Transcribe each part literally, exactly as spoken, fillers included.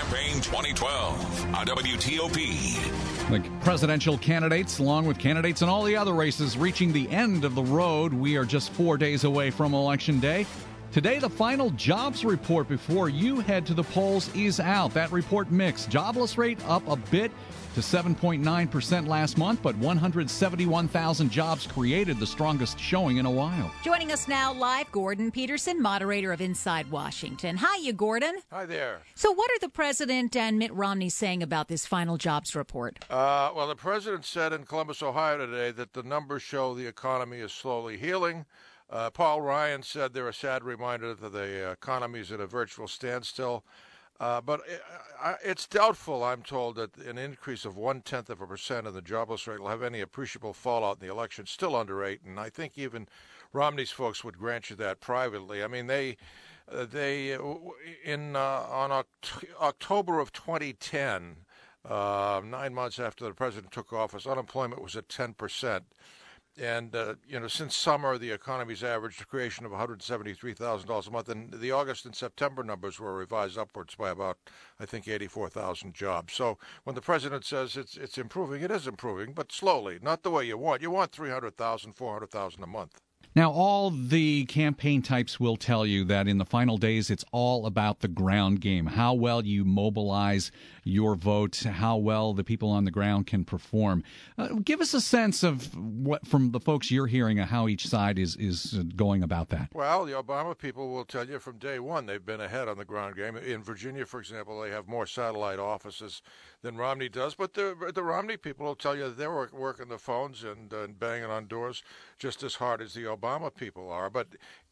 Campaign twenty twelve on W T O P. The presidential candidates, along with candidates in all the other races, reaching the end of the road. We are just four days away from Election Day. Today, the final jobs report before you head to the polls is out. That report mixed. Jobless rate up a bit to seven point nine percent last month, but one hundred seventy-one thousand jobs created, the strongest showing in a while. Joining us now live, Gordon Peterson, moderator of Inside Washington. Hiya, Gordon. Hi there. So what are the president and Mitt Romney saying about this final jobs report? Uh, well, the president said in Columbus, Ohio today that the numbers show the economy is slowly healing. Uh, Paul Ryan said they're a sad reminder that the economy is at a virtual standstill. Uh, but it, uh, it's doubtful, I'm told, that an increase of one-tenth of a percent in the jobless rate will have any appreciable fallout in the election. Still under eight, and I think even Romney's folks would grant you that privately. I mean, they, uh, they uh, in uh, on Oct- October of twenty ten, uh, nine months after the president took office, unemployment was at ten percent. And, uh, you know, since summer, the economy's averaged a creation of one hundred seventy-three thousand dollars a month. And the August and September numbers were revised upwards by about, I think, eighty-four thousand jobs. So when the president says it's it's improving, it is improving, but slowly, not the way you want. You want three hundred thousand, four hundred thousand a month. Now, all the campaign types will tell you that in the final days, it's all about the ground game, how well you mobilize your vote, how well the people on the ground can perform. Uh, give us a sense of what, from the folks you're hearing, of how each side is, is going about that. Well, the Obama people will tell you from day one they've been ahead on the ground game. In Virginia, for example, they have more satellite offices than Romney does, but the the Romney people will tell you that they're work, working the phones and, uh, and banging on doors just as hard as the Obama people are. But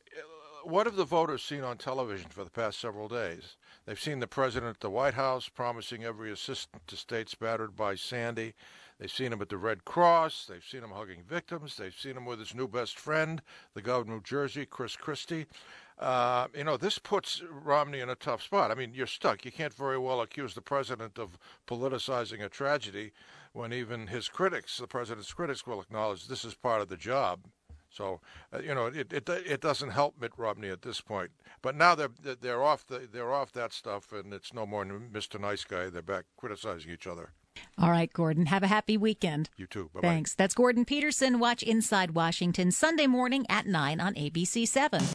what have the voters seen on television for the past several days? They've seen the president at the White House promising every assistance to states battered by Sandy. They've seen him at the Red Cross. They've seen him hugging victims. They've seen him with his new best friend, the governor of New Jersey, Chris Christie. Uh, you know, this puts Romney in a tough spot. I mean, you're stuck. You can't very well accuse the president of politicizing a tragedy when even his critics, the president's critics, will acknowledge this is part of the job. So, uh, you know, it, it it doesn't help Mitt Romney at this point. But now they're they're off the, they're off that stuff, and it's no more Mister Nice Guy. They're back criticizing each other. All right, Gordon. Have a happy weekend. You too. Bye-bye. Thanks. That's Gordon Peterson. Watch Inside Washington Sunday morning at nine on A B C seven.